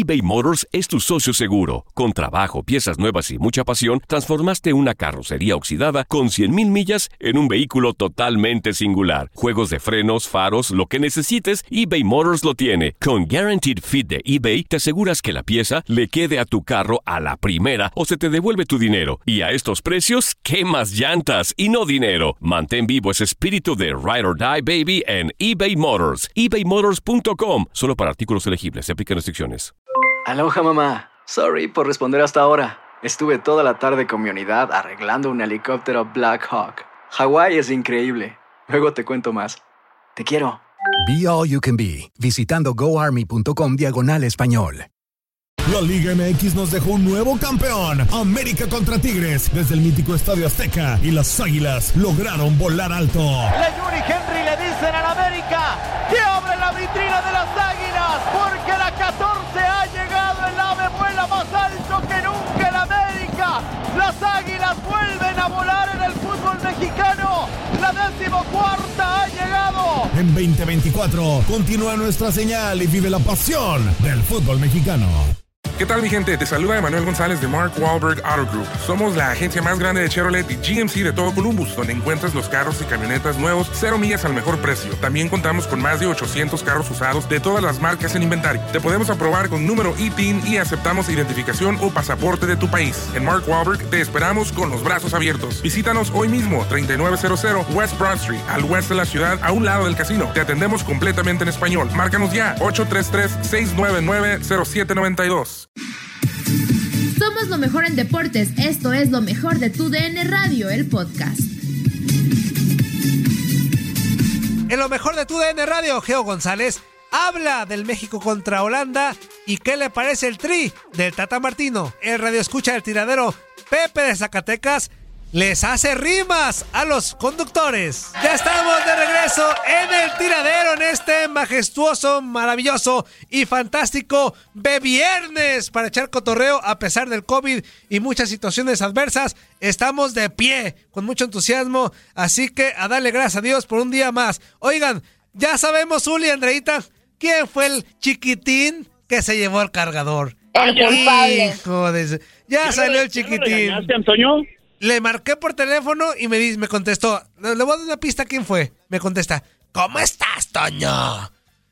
eBay Motors es tu socio seguro. Con trabajo, piezas nuevas y mucha pasión, transformaste una carrocería oxidada con 100,000 millas en un vehículo totalmente singular. Juegos de frenos, faros, lo que necesites, eBay Motors lo tiene. Con Guaranteed Fit de eBay, te aseguras que la pieza le quede a tu carro a la primera o se te devuelve tu dinero. Y a estos precios, ¿qué más llantas y no dinero? Mantén vivo ese espíritu de Ride or Die, baby, en eBay Motors. ebaymotors.com. Solo para artículos elegibles. Se aplican restricciones. Aloha, mamá. Sorry por responder hasta ahora. Estuve toda la tarde con mi unidad arreglando un helicóptero Black Hawk. Hawái es increíble. Luego te cuento más. Te quiero. Be All You Can Be, visitando goarmy.com/español. La Liga MX nos dejó un nuevo campeón. América contra Tigres, desde el mítico Estadio Azteca. Y las Águilas lograron volar alto. Yuri Henry le dicen al América que abre la vitrina de las Águilas, porque la 14 ha llegado, el ave vuela más alto que nunca en América. Las Águilas vuelven a volar en el fútbol mexicano. La 14ª ha llegado. En 2024, continúa nuestra señal y vive la pasión del fútbol mexicano. ¿Qué tal, mi gente? Te saluda Emanuel González de Mark Wahlberg Auto Group. Somos la agencia más grande de Chevrolet y GMC de todo Columbus, donde encuentras los carros y camionetas nuevos, 0 millas al mejor precio. También contamos con más de 800 carros usados de todas las marcas en inventario. Te podemos aprobar con número ITIN y aceptamos identificación o pasaporte de tu país. En Mark Wahlberg te esperamos con los brazos abiertos. Visítanos hoy mismo, 3900 West Broad Street, al oeste de la ciudad, a un lado del casino. Te atendemos completamente en español. Márcanos ya, 833-699-0792. Somos lo mejor en deportes. Esto es lo mejor de tu DN Radio, el podcast. En lo mejor de tu DN Radio, Geo González habla del México contra Holanda y qué le parece el tri del Tata Martino. El radioescucha del tiradero Pepe de Zacatecas les hace rimas a los conductores. Ya estamos de regreso en el tiradero, en este majestuoso, maravilloso y fantástico viernes para echar cotorreo a pesar del COVID y muchas situaciones adversas. Estamos de pie con mucho entusiasmo, así que a darle gracias a Dios por un día más. Oigan, ya sabemos, Uli y Andreita, ¿quién fue el chiquitín que se llevó el cargador? El culpable. Hijo de... Ya salió el chiquitín. Antonio? Le marqué por teléfono y me contestó. Le voy a dar una pista. ¿Quién fue? Me contesta: ¿cómo estás, Toño?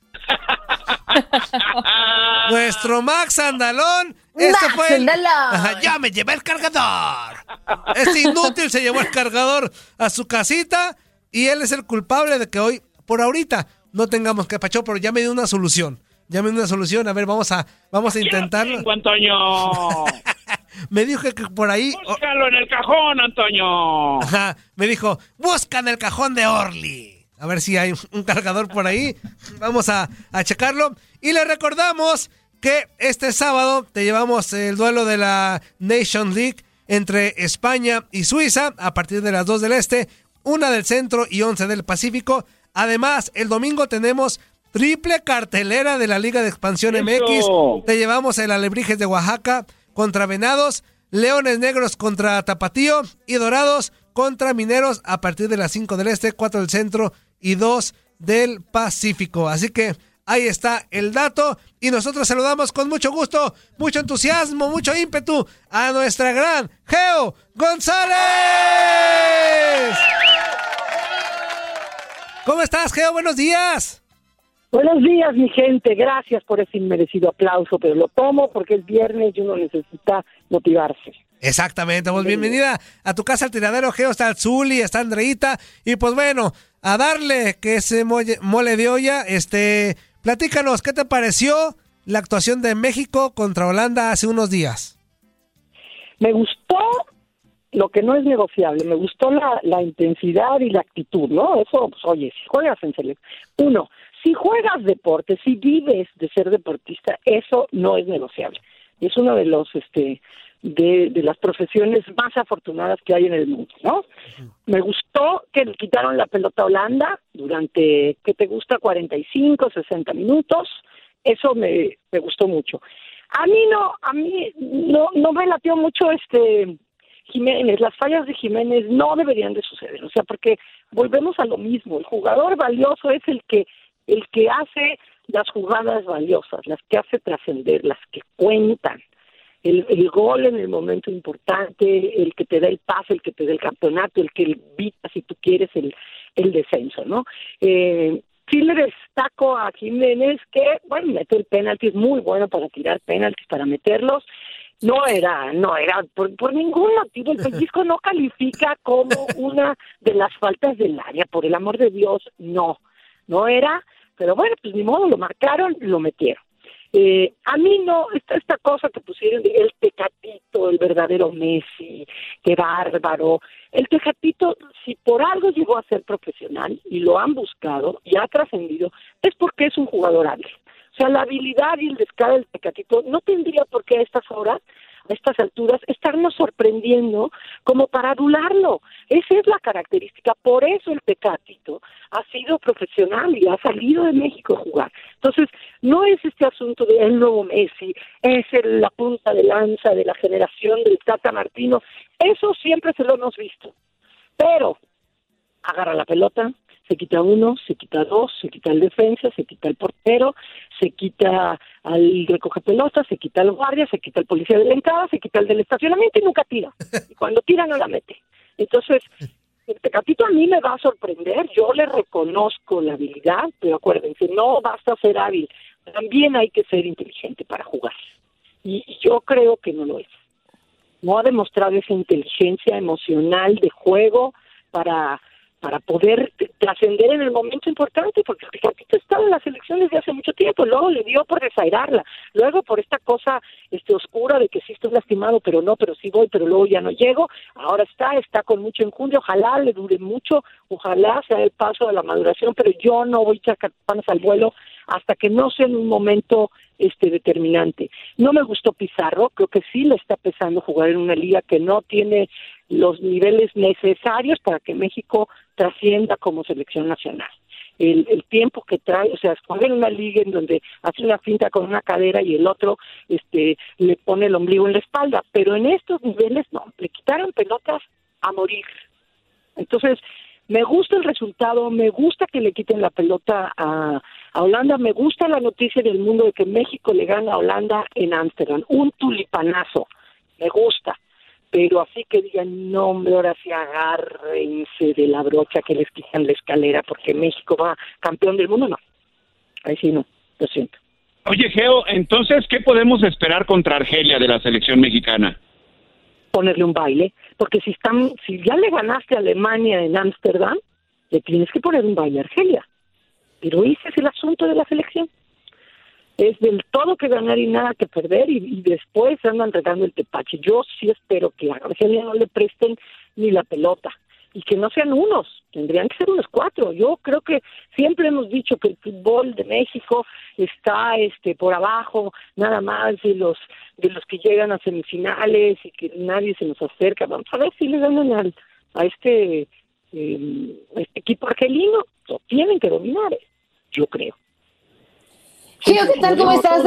Nuestro Max Andalón. Ya me llevé el cargador. Este inútil se llevó el cargador a su casita y él es el culpable de que hoy, por ahorita, no tengamos capacho, pero ya me dio una solución. A ver, vamos a intentarlo. Antonio. Me dijo que por ahí... Búscalo en el cajón, Antonio. Ajá, me dijo, busca en el cajón de Orly. A ver si hay un cargador por ahí. Vamos a checarlo. Y le recordamos que este sábado te llevamos el duelo de la Nation League entre España y Suiza a partir de las 2 del Este, 1 del Centro y 11 del Pacífico. Además, el domingo tenemos triple cartelera de la Liga de Expansión MX. Te llevamos el Alebrijes de Oaxaca contra Venados, Leones Negros contra Tapatío y Dorados contra Mineros a partir de las 5 del Este, 4 del Centro y 2 del Pacífico. Así que ahí está el dato y nosotros saludamos con mucho gusto, mucho entusiasmo, mucho ímpetu a nuestra gran Geo González. ¿Cómo estás, Geo? Buenos días. Buenos días, mi gente. Gracias por ese inmerecido aplauso, pero lo tomo porque es viernes y uno necesita motivarse. Exactamente, pues bienvenida a tu casa al tiradero, Geo. Está el Zuli, está Andreita y pues bueno, a darle que ese mole de olla. Platícanos, ¿qué te pareció la actuación de México contra Holanda hace unos días? Me gustó lo que no es negociable, me gustó la intensidad y la actitud, ¿no? Eso, pues, oye, si juegas en selección, si juegas deporte, si vives de ser deportista, eso no es negociable. Es uno de los de las profesiones más afortunadas que hay en el mundo, ¿no? Uh-huh. Me gustó que le quitaron la pelota a Holanda durante, ¿qué te gusta? 45, 60 minutos. Eso me gustó mucho. A mí no me latió mucho Jiménez. Las fallas de Jiménez no deberían de suceder, o sea, porque volvemos a lo mismo. El jugador valioso es el que hace las jugadas valiosas, las que hace trascender, las que cuentan. El gol en el momento importante, el que te da el pase, el que te da el campeonato, el que evita, si tú quieres, el descenso, ¿no? Sí le destaco a Jiménez que, bueno, mete el penalti, es muy bueno para tirar penaltis, para meterlos. No era, por ningún motivo, el pellizco no califica como una de las faltas del área, por el amor de Dios, no era, pero bueno, pues ni modo, lo marcaron, lo metieron. A mí no, esta cosa que pusieron, el Tecatito, el verdadero Messi, qué bárbaro. El Tecatito, si por algo llegó a ser profesional y lo han buscado y ha trascendido, es porque es un jugador hábil. O sea, la habilidad y el descaro del Tecatito no tendría por qué a estas horas, a estas alturas, estarnos sorprendiendo como para adularlo. Esa es la característica. Por eso el Tecatito ha sido profesional y ha salido de México a jugar. Entonces, no es este asunto de el nuevo Messi, es la punta de lanza de la generación del Tata Martino. Eso siempre se lo hemos visto. Pero agarra la pelota, se quita uno, se quita dos, se quita el defensa, se quita el portero, se quita al recoge pelotas, se quita el guardia, se quita el policía de la entrada, se quita el del estacionamiento y nunca tira. Y cuando tira no la mete. Entonces, el Tecatito a mí me va a sorprender, yo le reconozco la habilidad, pero acuérdense, no basta ser hábil, también hay que ser inteligente para jugar. Y yo creo que no lo es. No ha demostrado esa inteligencia emocional de juego para poder trascender en el momento importante, porque el Tecatito estaba en la selección desde hace mucho tiempo, luego le dio por desairarla, luego por esta cosa oscura de que sí estoy lastimado, pero sí voy, pero luego ya no llego, ahora está con mucho enjundia, ojalá le dure mucho, ojalá sea el paso de la maduración, pero yo no voy a echar panas al vuelo hasta que no sea en un momento determinante. No me gustó Pizarro, creo que sí le está pesando jugar en una liga que no tiene los niveles necesarios para que México trascienda como selección nacional. El tiempo que trae, o sea, escoger una liga en donde hace una finta con una cadera y el otro le pone el ombligo en la espalda, pero en estos niveles no, le quitaron pelotas a morir. Entonces, me gusta el resultado, me gusta que le quiten la pelota a Holanda, me gusta la noticia del mundo de que México le gana a Holanda en Ámsterdam, un tulipanazo, me gusta. Pero así que digan, no, hombre, ahora sí agárrense de la brocha que les quitan la escalera porque México va campeón del mundo, no. Ahí sí no, lo siento. Oye, Geo, entonces, ¿qué podemos esperar contra Argelia de la selección mexicana? Ponerle un baile, porque si ya le ganaste a Alemania en Ámsterdam, le tienes que poner un baile a Argelia. Pero ese es el asunto de la selección. Es del todo que ganar y nada que perder, y después andan regando el tepache. Yo sí espero que a Argelia no le presten ni la pelota, y que no sean unos, tendrían que ser unos 4. Yo creo que siempre hemos dicho que el fútbol de México está por abajo, nada más de los que llegan a semifinales y que nadie se nos acerca. Vamos a ver si le ganan a este equipo argelino. Lo tienen que dominar, yo creo. Gio, ¿qué tal? ¿Cómo estás?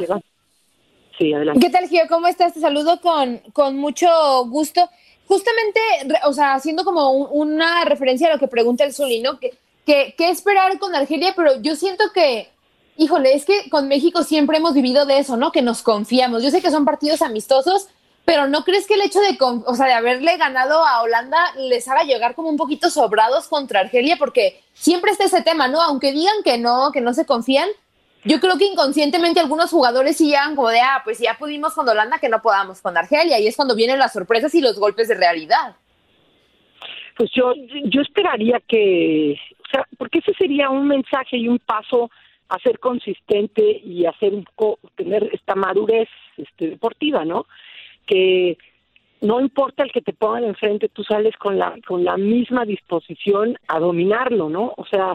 Sí, adelante. ¿Qué tal, Gio? ¿Cómo estás? Te saludo con mucho gusto. Justamente, o sea, haciendo como una referencia a lo que pregunta el Zuli, ¿no? ¿Qué esperar con Argelia? Pero yo siento que, híjole, es que con México siempre hemos vivido de eso, ¿no? Que nos confiamos. Yo sé que son partidos amistosos, pero ¿no crees que el hecho de haberle ganado a Holanda les haga llegar como un poquito sobrados contra Argelia? Porque siempre está ese tema, ¿no? Aunque digan que no se confían, yo creo que inconscientemente algunos jugadores sí llegan como de, pues ya pudimos con Holanda, que no podamos con Argelia, y es cuando vienen las sorpresas y los golpes de realidad. Pues yo esperaría que, o sea, porque ese sería un mensaje y un paso a ser consistente y a tener esta madurez deportiva, ¿no? Que no importa el que te pongan enfrente, tú sales con la misma disposición a dominarlo, ¿no? O sea,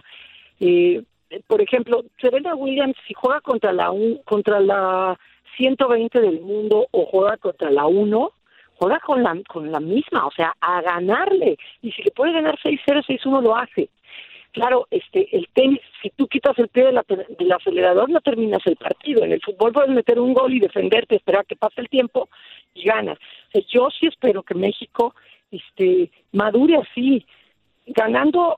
por ejemplo, Serena Williams, si juega contra la 120 del mundo o juega contra la 1, juega con la misma, o sea, a ganarle. Y si le puede ganar 6-0, 6-1, lo hace. Claro, el tenis, si tú quitas el pie del acelerador, no terminas el partido. En el fútbol puedes meter un gol y defenderte, esperar que pase el tiempo y ganas. O sea, yo sí espero que México madure así, ganando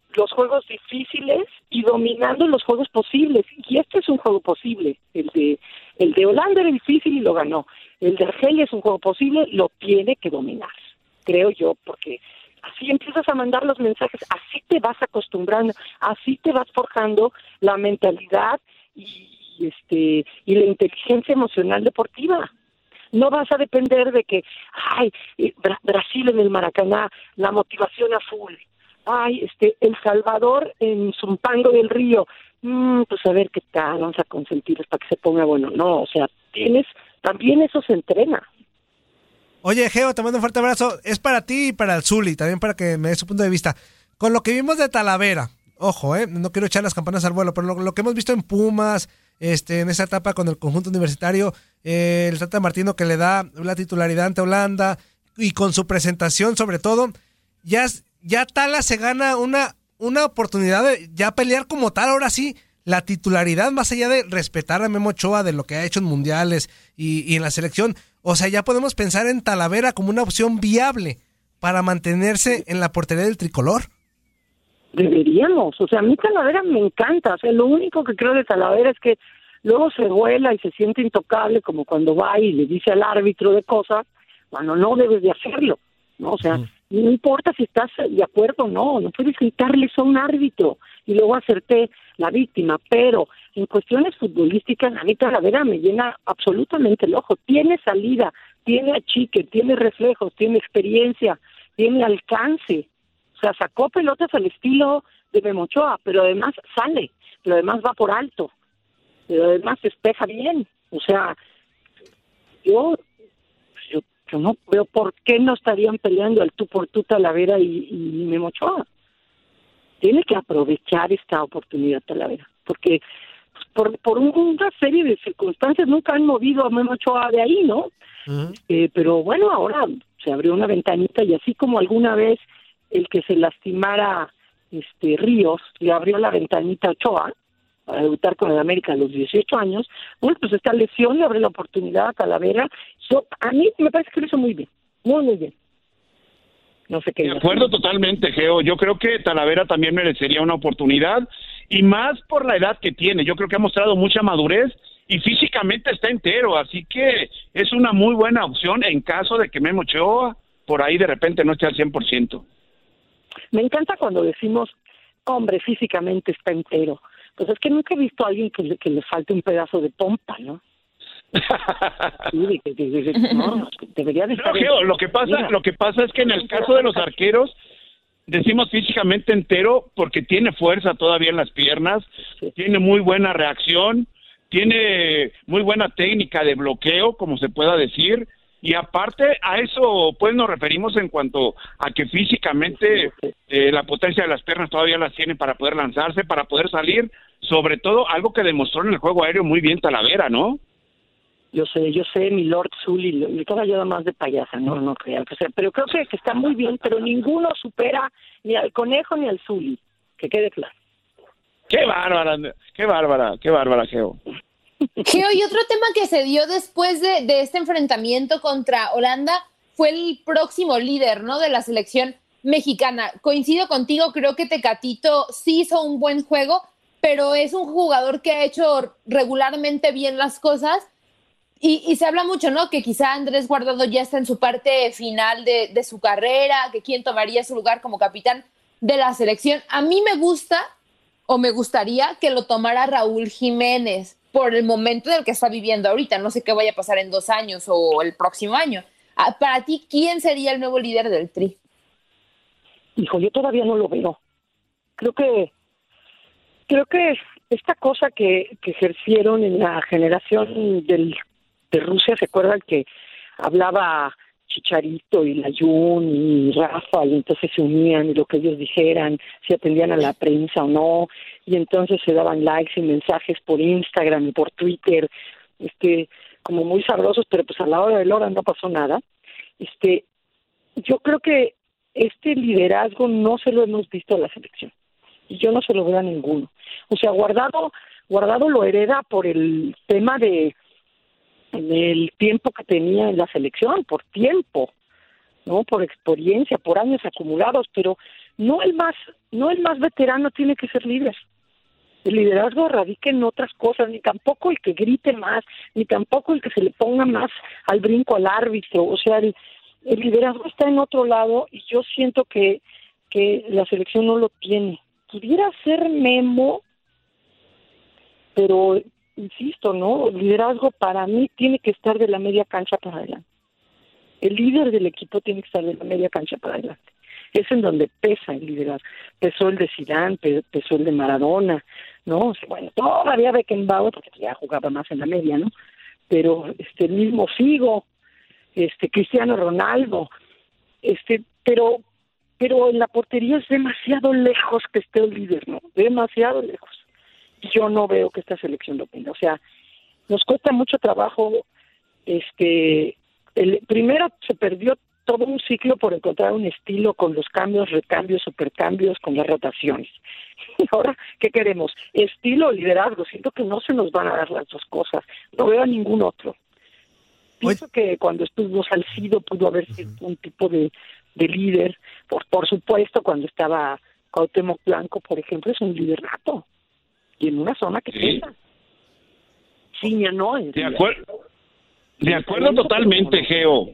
los juegos difíciles y dominando los juegos posibles. Y este es un juego posible. El de Holanda era difícil y lo ganó. El de Argelia es un juego posible, lo tiene que dominar, creo yo, porque así empiezas a mandar los mensajes, así te vas acostumbrando, así te vas forjando la mentalidad y la inteligencia emocional deportiva. No vas a depender de que, Brasil en el Maracaná, la motivación a full. El Salvador en Zumpango del Río, pues a ver qué tal, vamos a consentirles para que se ponga bueno. No, o sea, también eso se entrena. Oye, Geo, te mando un fuerte abrazo. Es para ti y para el Zuli, también para que me des su punto de vista. Con lo que vimos de Talavera, ojo, no quiero echar las campanas al vuelo, pero lo que hemos visto en Pumas, en esa etapa con el conjunto universitario, el Tata Martino que le da la titularidad ante Holanda, y con su presentación sobre todo, ya Tala se gana una oportunidad de ya pelear como tal, ahora sí, la titularidad, más allá de respetar a Memo Ochoa de lo que ha hecho en mundiales y en la selección. O sea, ya podemos pensar en Talavera como una opción viable para mantenerse en la portería del tricolor. Deberíamos, o sea, a mí Talavera me encanta, o sea, lo único que creo de Talavera es que luego se vuela y se siente intocable, como cuando va y le dice al árbitro de cosas, cuando no debes de hacerlo, ¿no? O sea, no importa si estás de acuerdo o no puedes gritarle eso a un árbitro y luego hacerte la víctima, pero en cuestiones futbolísticas a mí Talavera me llena absolutamente el ojo, tiene salida, tiene achique, tiene reflejos, tiene experiencia, tiene alcance, o sea, sacó pelotas al estilo de Memo Ochoa, pero además sale, pero además va por alto, pero además despeja bien, o sea, yo no veo por qué no estarían peleando al tú por tú Talavera y Memo Ochoa. Tiene que aprovechar esta oportunidad Talavera, porque por una serie de circunstancias nunca han movido a Memo Ochoa de ahí, ¿no? Pero bueno, ahora se abrió una ventanita y así como alguna vez el que se lastimara Ríos le abrió la ventanita a Ochoa para debutar con el América a los 18 años, bueno, pues esta lesión le abre la oportunidad a Talavera. A mí me parece que lo hizo muy bien, muy bien. No sé qué. De acuerdo totalmente, Geo. Yo creo que Talavera también merecería una oportunidad, y más por la edad que tiene. Yo creo que ha mostrado mucha madurez y físicamente está entero, así que es una muy buena opción en caso de que Memo Ochoa por ahí de repente no esté al 100%. Me encanta cuando decimos, hombre, físicamente está entero. Pues es que nunca he visto a alguien que le falte un pedazo de pompa, ¿no? Sí, no, debería de estar. No, Geo, lo que pasa es que en el caso de los arqueros decimos físicamente entero porque tiene fuerza todavía en las piernas, tiene muy buena reacción, tiene muy buena técnica de bloqueo, como se pueda decir, y aparte a eso pues nos referimos en cuanto a que físicamente la potencia de las piernas todavía las tiene para poder lanzarse, para poder salir, sobre todo algo que demostró en el juego aéreo muy bien Talavera, ¿no? Yo sé, mi Lord Zully, le toca yo más de payasa, no creo que sea, pero creo que está muy bien, pero ninguno supera ni al Conejo ni al Zully, que quede claro. Qué bárbara, Geo. Geo, y otro tema que se dio después de este enfrentamiento contra Holanda fue el próximo líder, ¿no?, de la selección mexicana. Coincido contigo, creo que Tecatito sí hizo un buen juego, pero es un jugador que ha hecho regularmente bien las cosas. Y se habla mucho, ¿no?, que quizá Andrés Guardado ya está en su parte final de su carrera, que quién tomaría su lugar como capitán de la selección. A mí me gustaría que lo tomara Raúl Jiménez por el momento en el que está viviendo ahorita. No sé qué vaya a pasar en 2 años o el próximo año. Para ti, ¿quién sería el nuevo líder del Tri? Hijo, yo todavía no lo veo. Creo que esta cosa que ejercieron en la generación de Rusia, ¿se acuerdan que hablaba Chicharito y Layún y Rafa, y entonces se unían y lo que ellos dijeran, si atendían a la prensa o no, y entonces se daban likes y mensajes por Instagram y por Twitter, como muy sabrosos, pero pues a la hora de la hora no pasó nada. Yo creo que este liderazgo no se lo hemos visto a la selección, y yo no se lo veo a ninguno. O sea, Guardado lo hereda por el tema del tiempo que tenía en la selección, por tiempo, ¿no?, por experiencia, por años acumulados, pero no el más veterano tiene que ser líder. El liderazgo radica en otras cosas, ni tampoco el que grite más, ni tampoco el que se le ponga más al brinco al árbitro. O sea, el liderazgo está en otro lado y yo siento que la selección no lo tiene. Pudiera ser Memo, pero insisto, ¿no? El liderazgo para mí tiene que estar de la media cancha para adelante. El líder del equipo tiene que estar de la media cancha para adelante. Es en donde pesa el liderazgo. Pesó el de Zidane, pesó el de Maradona, ¿no? Bueno, todavía Beckenbauer, porque ya jugaba más en la media, ¿no? Pero el mismo Figo, Cristiano Ronaldo, pero en la portería es demasiado lejos que esté el líder, ¿no? Demasiado lejos. Y yo no veo que esta selección lo tenga. O sea, nos cuesta mucho trabajo, primero se perdió todo un ciclo por encontrar un estilo con los cambios, recambios, supercambios, con las rotaciones. Y ahora, ¿qué queremos? Estilo o liderazgo. Siento que no se nos van a dar las dos cosas. No veo a ningún otro. Pienso que cuando estuvo Salcido pudo haber sido un tipo de líder. Por supuesto, cuando estaba Cuauhtémoc Blanco, por ejemplo, es un líder nato. Y en una zona que pesa. Ciña no. De acuerdo totalmente, Geo.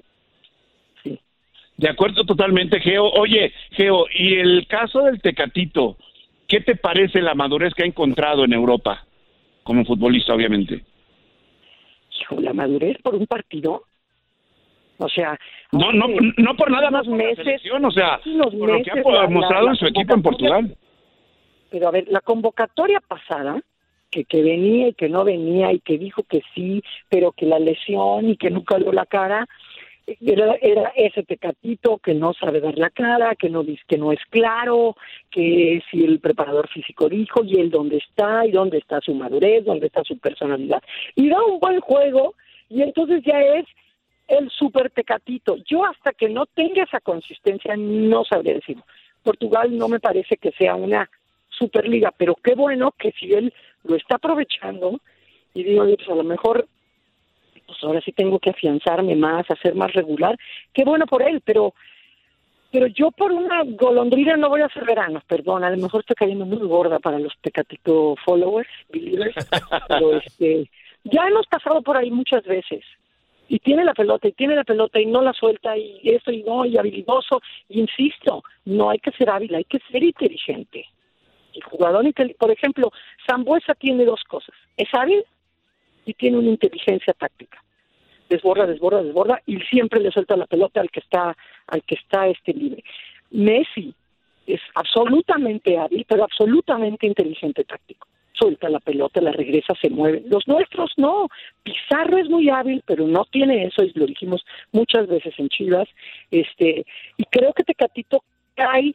De acuerdo totalmente, Geo. Oye, Geo, y el caso del Tecatito, ¿qué te parece la madurez que ha encontrado en Europa? Como futbolista, obviamente. Hijo, la madurez por un partido. O sea... No por nada más meses, selección, o sea, por lo que ha mostrado en su equipo en Portugal. Pero a ver, la convocatoria pasada, que venía y que no venía y que dijo que sí, pero que la lesión y que nunca dio la cara... Era ese Tecatito que no sabe dar la cara, que no dice, que no es claro, que si el preparador físico dijo, y él dónde está, y dónde está su madurez, dónde está su personalidad. Y da un buen juego, y entonces ya es el super Tecatito. Yo hasta que no tenga esa consistencia no sabré decirlo. Portugal no me parece que sea una superliga, pero qué bueno que si él lo está aprovechando, y digo, pues a lo mejor... pues ahora sí tengo que afianzarme más, hacer más regular, qué bueno por él, pero yo por una golondrina no voy a hacer verano, perdón, a lo mejor estoy cayendo muy gorda para los Tecatito followers, believers, pero ya hemos pasado por ahí muchas veces, y tiene la pelota y no la suelta, y eso y no, y habilidoso, y insisto, no hay que ser hábil, hay que ser inteligente. El jugador, por ejemplo, Sambuesa tiene dos cosas, es hábil, y tiene una inteligencia táctica. Desborda, y siempre le suelta la pelota al que está libre. Messi es absolutamente hábil, pero absolutamente inteligente táctico. Suelta la pelota, la regresa, se mueve. Los nuestros no. Pizarro es muy hábil, pero no tiene eso, y lo dijimos muchas veces en Chivas. Y creo que Tecatito cae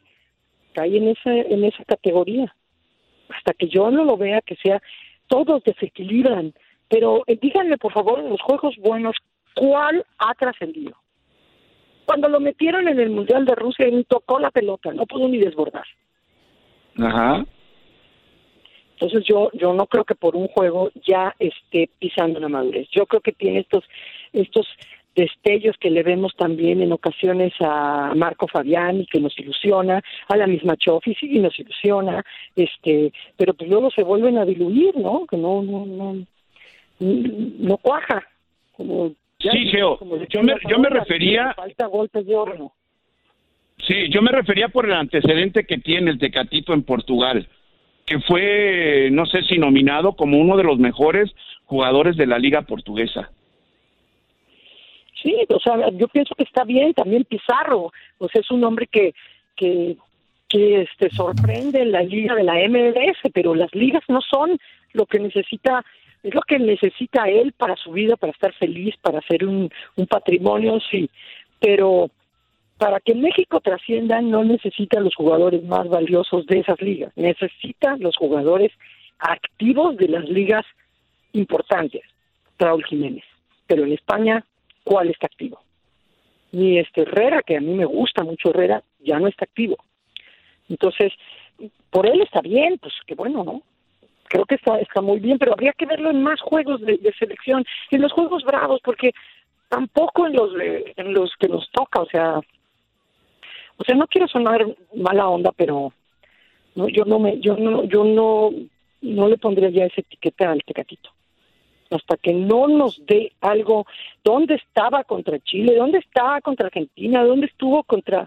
en esa categoría. Hasta que yo no lo vea, que sea, todos desequilibran. Pero díganme, por favor, en los juegos buenos, ¿cuál ha trascendido? Cuando lo metieron en el Mundial de Rusia, él tocó la pelota, no pudo ni desbordar. Ajá. Entonces yo no creo que por un juego ya esté pisando la madurez. Yo creo que tiene estos destellos que le vemos también en ocasiones a Marco Fabiani, que nos ilusiona, a la misma Chofi, sí, nos ilusiona, pero pues luego se vuelven a diluir, ¿no? Que no cuaja. Sí, Geo, yo me refería... Falta golpes de horno. Sí, yo me refería por el antecedente que tiene el Tecatito en Portugal, que fue, no sé si nominado como uno de los mejores jugadores de la liga portuguesa. Sí, o sea, yo pienso que está bien, también Pizarro, o sea, es un hombre que sorprende en la liga de la MLS, pero las ligas no son lo que necesita. Es lo que necesita él para su vida, para estar feliz, para hacer un patrimonio, sí. Pero para que México trascienda no necesita los jugadores más valiosos de esas ligas. Necesita los jugadores activos de las ligas importantes. Raúl Jiménez. Pero en España, ¿cuál está activo? Ni Herrera, que a mí me gusta mucho Herrera, ya no está activo. Entonces, por él está bien, pues qué bueno, ¿no? Creo que está muy bien, pero habría que verlo en más juegos de selección, en los juegos bravos, porque tampoco en los que nos toca, o sea, O sea, no quiero sonar mala onda, pero no, yo no le pondría ya esa etiqueta al Tecatito. Hasta que no nos dé algo. ¿Dónde estaba contra Chile? ¿Dónde estaba contra Argentina? ¿Dónde estuvo contra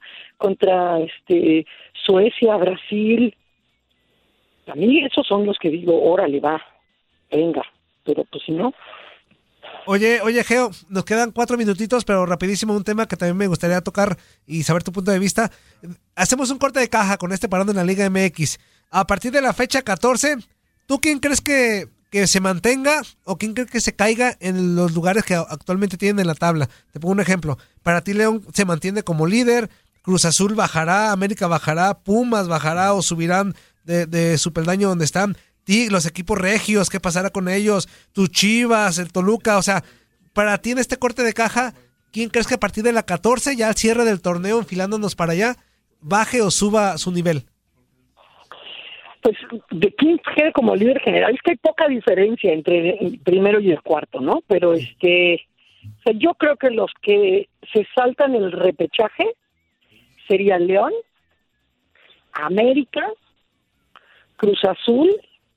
Suecia, Brasil? A mí esos son los que digo, órale, va, venga. Pero pues si no... Oye, Geo, nos quedan 4 minutitos, pero rapidísimo un tema que también me gustaría tocar y saber tu punto de vista. Hacemos un corte de caja con este parón en la Liga MX. A partir de la fecha 14, ¿tú quién crees que se mantenga o quién crees que se caiga en los lugares que actualmente tienen en la tabla? Te pongo un ejemplo. Para ti León se mantiene como líder, Cruz Azul bajará, América bajará, Pumas bajará o subirán de su peldaño donde están. Los equipos regios, ¿qué pasará con ellos? Tus Chivas, el Toluca, o sea, para ti en este corte de caja, ¿quién crees que a partir de la 14, ya al cierre del torneo, enfilándonos para allá, baje o suba su nivel? Pues de quién quede como líder general, es que hay poca diferencia entre el primero y el cuarto, ¿no? Pero o sea, yo creo que los que se saltan el repechaje serían León, América, Cruz Azul,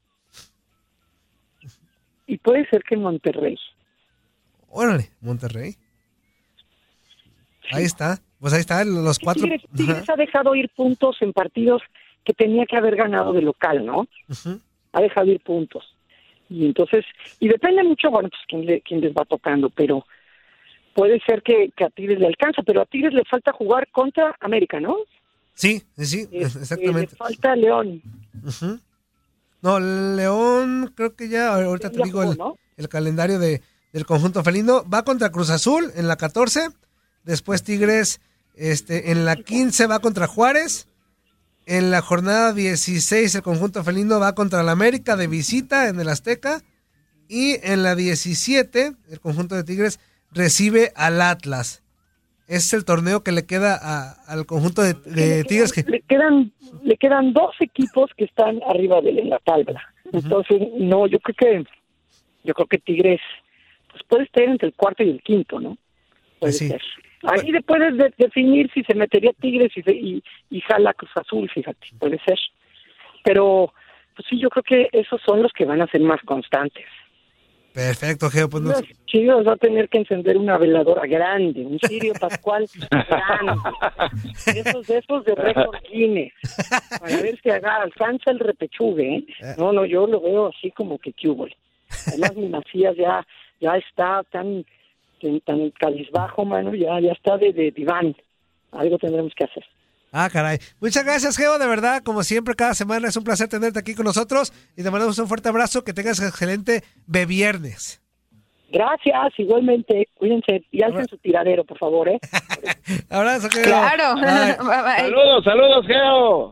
y puede ser que Monterrey. Órale, Monterrey. Ahí está. Pues ahí están los 4. Tigres ha dejado ir puntos en partidos que tenía que haber ganado de local, ¿no? Uh-huh. Ha dejado ir puntos. Y entonces, y depende mucho, bueno, pues quién les va tocando, pero puede ser que a Tigres le alcanza, pero a Tigres le falta jugar contra América, ¿no? Sí, exactamente. Le falta León. Uh-huh. No, León, creo que ya, ahorita te digo el calendario del conjunto felino. Va contra Cruz Azul en la 14, después Tigres en la 15 va contra Juárez, en la jornada 16 el conjunto felino va contra el América de visita en el Azteca, y en la 17 el conjunto de Tigres recibe al Atlas. Es el torneo que le queda al conjunto de Tigres. Le quedan 2 equipos que están arriba de la tabla. Entonces, no, yo creo que Tigres pues puede estar entre el cuarto y el quinto, ¿no? Puede ser. Ahí puedes definir si se metería Tigres y jala Cruz Azul, fíjate, puede ser. Pero, pues sí, yo creo que esos son los que van a ser más constantes. Perfecto, Geo. Pues Chivas va a tener que encender una veladora grande, un cirio pascual grande, esos de récord Guinness, para ver si alcanza el repechugue, ¿eh? No, yo lo veo así como que cúbole. Además, mi Macías ya está tan cabizbajo, mano, ya está de diván. Algo tendremos que hacer. Ah, caray. Muchas gracias, Geo, de verdad, como siempre, cada semana es un placer tenerte aquí con nosotros y te mandamos un fuerte abrazo, que tengas excelente viernes. Gracias, igualmente, cuídense y alcen su tiradero, por favor, ¿eh? Abrazo, Geo. Claro. Bye. Saludos, Geo.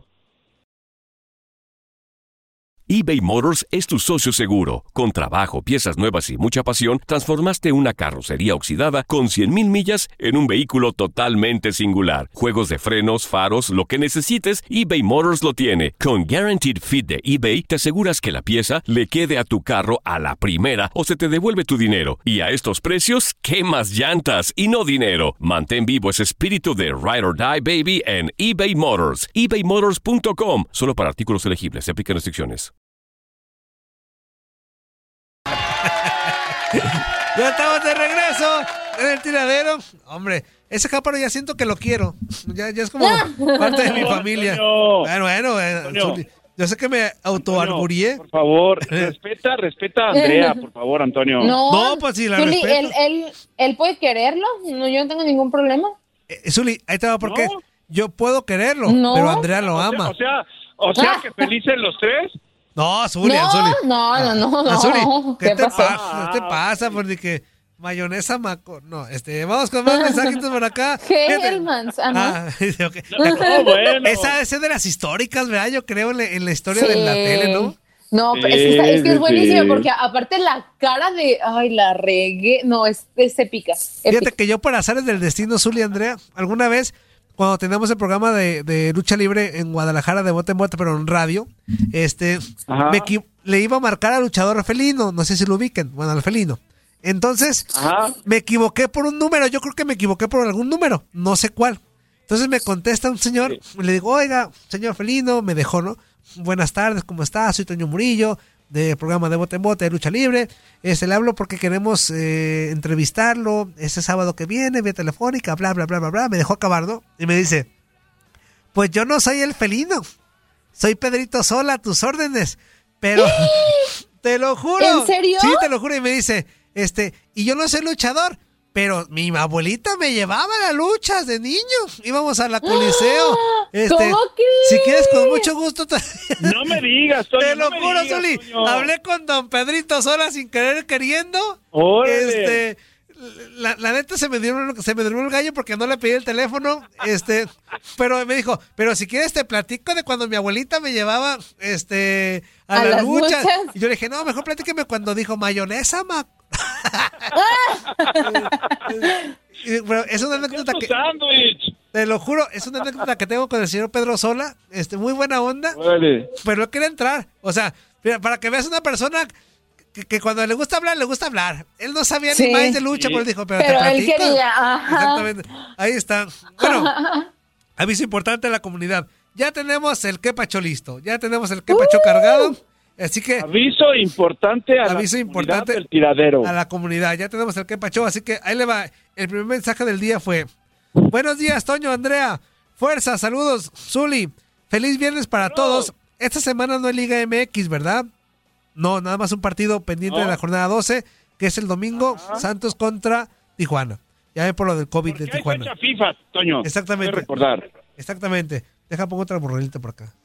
eBay Motors es tu socio seguro. Con trabajo, piezas nuevas y mucha pasión, transformaste una carrocería oxidada con 100,000 millas en un vehículo totalmente singular. Juegos de frenos, faros, lo que necesites, eBay Motors lo tiene. Con Guaranteed Fit de eBay, te aseguras que la pieza le quede a tu carro a la primera o se te devuelve tu dinero. Y a estos precios, ¿qué más llantas y no dinero? Mantén vivo ese espíritu de Ride or Die, baby, en eBay Motors. ebaymotors.com. Solo para artículos elegibles. Se aplican restricciones. Ya estamos de regreso en el tiradero. Hombre, ese Jáparo ya siento que lo quiero. Ya es como parte de mi familia. Bueno, yo sé que me autoarburié. Por favor, respeta a Andrea, por favor, Antonio. No, pues sí, la Zuli, respeto. él puede quererlo. No, yo no tengo ningún problema. Zuli, ahí te va porque yo puedo quererlo, pero Andrea lo ama. O sea que felices los tres. No, Zuli. No. Zuli, ¿qué te pasa? ¿Qué te pasa? Porque mayonesa maco. No, vamos con más mensajitos por acá. Hellmans, okay. Bueno. Esa es de las históricas, ¿verdad? Yo creo en la historia de la tele, ¿no? No, es que es buenísimo porque aparte la cara de, ay, la regué, no, es épica. Fíjate que yo por azares del destino, Zuli, Andrea, alguna vez cuando teníamos el programa de lucha libre en Guadalajara de bote en bote, pero en radio, le iba a marcar al luchador felino, no sé si lo ubiquen, bueno, al felino. Entonces, me equivoqué por un número, yo creo que me equivoqué por algún número, no sé cuál. Entonces me contesta un señor, y le digo, oiga, señor Felino, me dejó, ¿no? Buenas tardes, ¿cómo está? Soy Toño Murillo, del programa de Bote en Bote de Lucha Libre. Le hablo porque queremos entrevistarlo ese sábado que viene, vía telefónica, bla, bla, bla, bla, bla. Me dejó acabar, ¿no? Y me dice, pues yo no soy el Felino, soy Pedrito Sola, a tus órdenes, pero te lo juro. ¿En serio? Sí, te lo juro. Y me dice, y yo no soy luchador, pero mi abuelita me llevaba a las luchas de niño. Íbamos a la Coliseo. ¿Cómo crees? Si quieres, con mucho gusto. No me digas, Toño. Te lo no me juro, digas, Zuli. Toño. Hablé con don Pedrito Sola sin querer queriendo. Órale. La neta se me durmió el gallo porque no le pedí el teléfono. Pero me dijo, pero si quieres te platico de cuando mi abuelita me llevaba a ¿A la las lucha. luchas? Y yo le dije, no, mejor platíqueme cuando dijo mayonesa, Pero es una anécdota que, te lo juro, es una anécdota que tengo con el señor Pedro Sola, muy buena onda, pero no quiere entrar. O sea, mira, para que veas una persona que cuando le gusta hablar. Él no sabía ni más de lucha, pero él dijo, pero te él platico. quería, ajá. Exactamente. Ahí está. Bueno, aviso importante a la comunidad. Ya tenemos el quepacho listo, ya tenemos el quepacho cargado. Así que aviso importante a la comunidad del tiradero. A la comunidad, ya tenemos el quepacho, así que ahí le va. El primer mensaje del día fue: buenos días, Toño, Andrea, fuerza, saludos, Zuli, feliz viernes para todos. Esta semana no hay Liga MX, ¿verdad? No, nada más un partido pendiente de la jornada 12, que es el domingo, Santos contra Tijuana. Ya ve por lo del COVID de Tijuana. Hay fecha FIFA, Toño. Exactamente. Quiero recordar. Exactamente. Deja pongo otra borrelita por acá.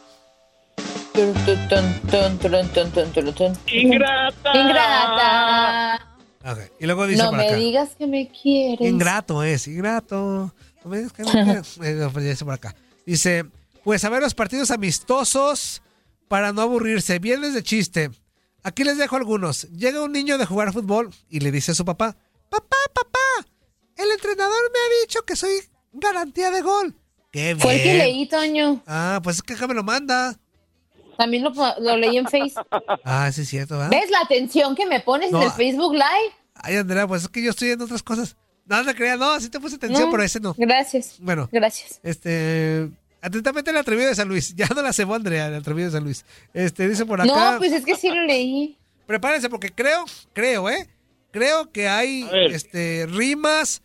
Ingrata. Okay. Y luego dice No por me acá, digas que me quieres. ingrato. No me digas que me quieres. Dice por acá. Dice, pues a ver los partidos amistosos para no aburrirse. Viernes de chiste. Aquí les dejo algunos. Llega un niño de jugar fútbol y le dice a su papá, papá, el entrenador me ha dicho que soy garantía de gol. ¡Qué bien! Fue el que leí, Toño. Ah, pues es que acá me lo manda. También lo leí en Face. Ah, sí es cierto, ¿verdad? ¿Ves la atención que me pones en el Facebook Live? Ay, Andrea, pues es que yo estoy en otras cosas. No te creas, no, sí te puse atención, No, pero ese no. Gracias. Bueno. Gracias. Atentamente el atrevido de San Luis. Ya no la cebó, Andrea, el atrevido de San Luis. Dice por acá. No, pues es que sí lo leí. Prepárense porque creo que hay rimas,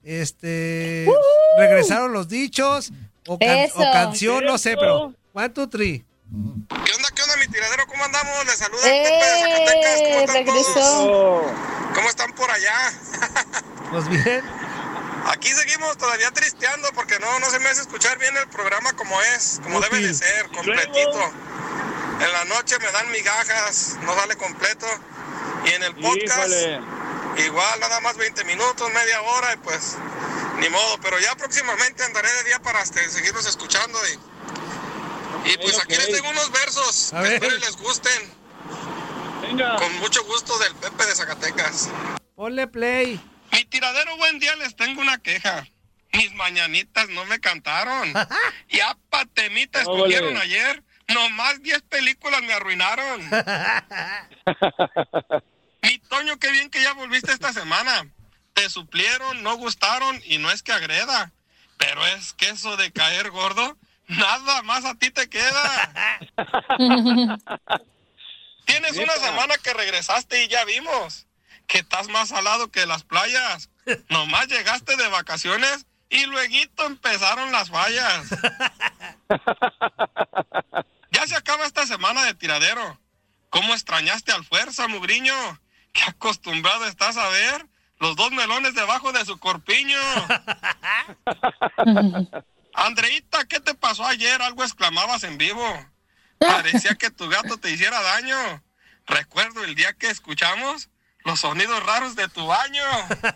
regresaron los dichos o canción, no sé, pero 1, 2, 3. ¿Qué onda, mi tiradero? ¿Cómo andamos? Les saluda el Pepe de Zacatecas. ¿Cómo están regresó. todos? ¿Cómo están por allá? Pues bien. Aquí seguimos todavía tristeando porque no se me hace escuchar bien el programa como es, como debe de ser, completito. En la noche me dan migajas, no sale completo. Y en el podcast, igual nada más 20 minutos, media hora y pues ni modo. Pero ya próximamente andaré de día para seguirlos escuchando y pues aquí les tengo unos versos que espero y les gusten. Venga. Con mucho gusto del Pepe de Zacatecas. Ponle play. Mi tiradero, buen día, les tengo una queja. Mis mañanitas no me cantaron. Y a patemita escogieron ayer. Nomás 10 películas me arruinaron. Mi Toño, qué bien que ya volviste esta semana. Te suplieron, no gustaron y no es que agreda. Pero es que eso de caer gordo, nada más a ti te queda. Tienes una semana que regresaste y ya vimos que estás más salado que las playas. Nomás llegaste de vacaciones y lueguito empezaron las fallas. Ya se acaba esta semana de tiradero. ¿Cómo extrañaste al Fuerza, mugriño? ¿Qué acostumbrado estás a ver? Los 2 melones debajo de su corpiño. Andreita, ¿qué te pasó ayer? Algo exclamabas en vivo. Parecía que tu gato te hiciera daño. Recuerdo el día que escuchamos los sonidos raros de tu baño.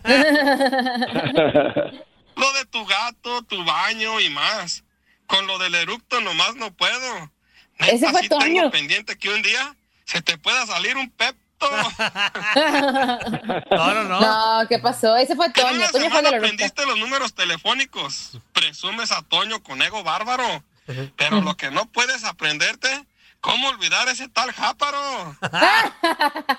Lo de tu gato, tu baño y más. Con lo del eructo nomás no puedo. Ese fue sí Toño. tengo pendiente que un día se te pueda salir un pepto. No. No, ¿qué pasó? Ese fue Toño. En una Toño fue semana de la aprendiste los números telefónicos. Presumes a Toño con ego bárbaro. Pero lo que no puedes aprenderte, ¿cómo olvidar ese tal Jáparo?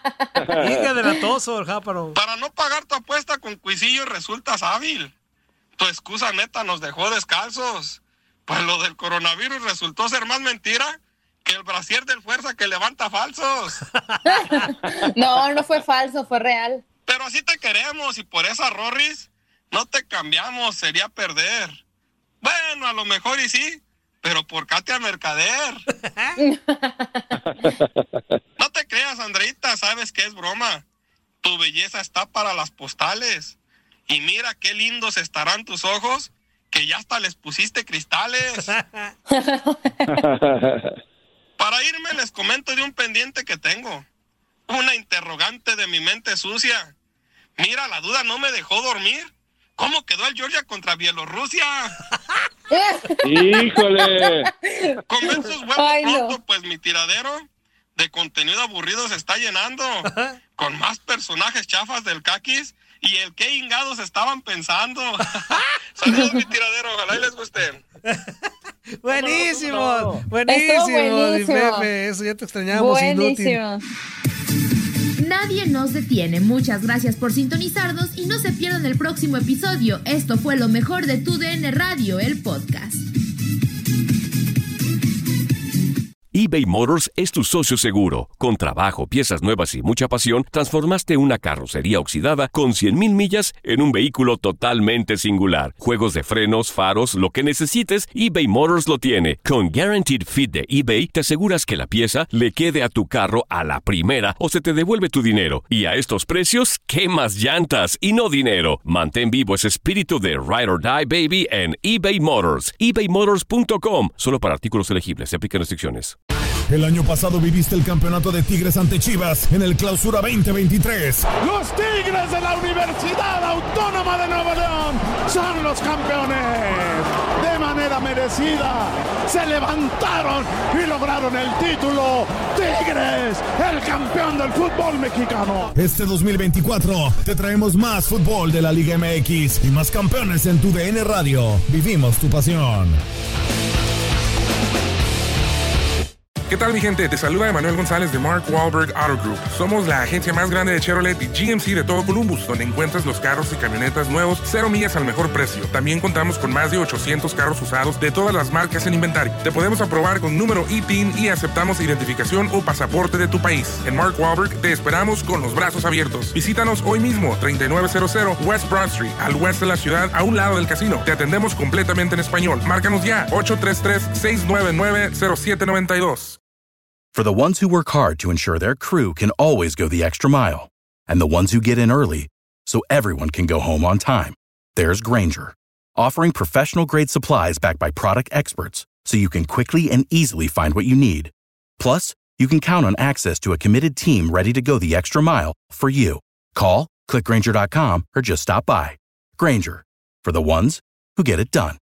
Hija de latoso, el Jáparo. Para no pagar tu apuesta con Cuisillo resultas hábil. Tu excusa neta nos dejó descalzos. Pues lo del coronavirus resultó ser más mentira que el brasier del Fuerza que levanta falsos. No fue falso, fue real. Pero así te queremos y por esa Rorris no te cambiamos, sería perder. Bueno, a lo mejor y sí, pero por Katia Mercader. No te creas, Andreita, sabes que es broma. Tu belleza está para las postales. Y mira qué lindos estarán tus ojos, que ya hasta les pusiste cristales. Para irme les comento de un pendiente que tengo. Una interrogante de mi mente sucia. Mira, la duda no me dejó dormir. ¿Cómo quedó el Georgia contra Bielorrusia? ¡Híjole! Comen sus huevos pronto, pues mi tiradero de contenido aburrido se está llenando. Con más personajes chafas del Caquis y el qué hingados estaban pensando. Saludos, mi tiradero, ojalá y les guste. Buenísimo, buenísimo, mi Pepe, eso ya te extrañamos. Buenísimo. Nadie nos detiene. Muchas gracias por sintonizarnos y no se pierdan el próximo episodio. Esto fue lo mejor de Tu DN Radio, el podcast. eBay Motors es tu socio seguro. Con trabajo, piezas nuevas y mucha pasión, transformaste una carrocería oxidada con 100,000 millas en un vehículo totalmente singular. Juegos de frenos, faros, lo que necesites, eBay Motors lo tiene. Con Guaranteed Fit de eBay, te aseguras que la pieza le quede a tu carro a la primera o se te devuelve tu dinero. Y a estos precios, ¿quemas llantas y no dinero? Mantén vivo ese espíritu de Ride or Die, baby, en eBay Motors. ebaymotors.com. Solo para artículos elegibles. Se aplican restricciones. El año pasado viviste el campeonato de Tigres ante Chivas en el Clausura 2023. Los Tigres de la Universidad Autónoma de Nuevo León son los campeones. De manera merecida, se levantaron y lograron el título. Tigres, el campeón del fútbol mexicano. Este 2024 te traemos más fútbol de la Liga MX y más campeones en Tu DN Radio. Vivimos tu pasión. ¿Qué tal, mi gente? Te saluda Emanuel González de Mark Wahlberg Auto Group. Somos la agencia más grande de Chevrolet y GMC de todo Columbus, donde encuentras los carros y camionetas nuevos, 0 millas al mejor precio. También contamos con más de 800 carros usados de todas las marcas en inventario. Te podemos aprobar con número ITIN y aceptamos identificación o pasaporte de tu país. En Mark Wahlberg te esperamos con los brazos abiertos. Visítanos hoy mismo, 3900 West Broad Street, al oeste de la ciudad, a un lado del casino. Te atendemos completamente en español. Márcanos ya, 833-699-0792. For the ones who work hard to ensure their crew can always go the extra mile, and the ones who get in early so everyone can go home on time, there's Grainger, offering professional-grade supplies backed by product experts so you can quickly and easily find what you need. Plus, you can count on access to a committed team ready to go the extra mile for you. Call, click Grainger.com, or just stop by. Grainger, for the ones who get it done.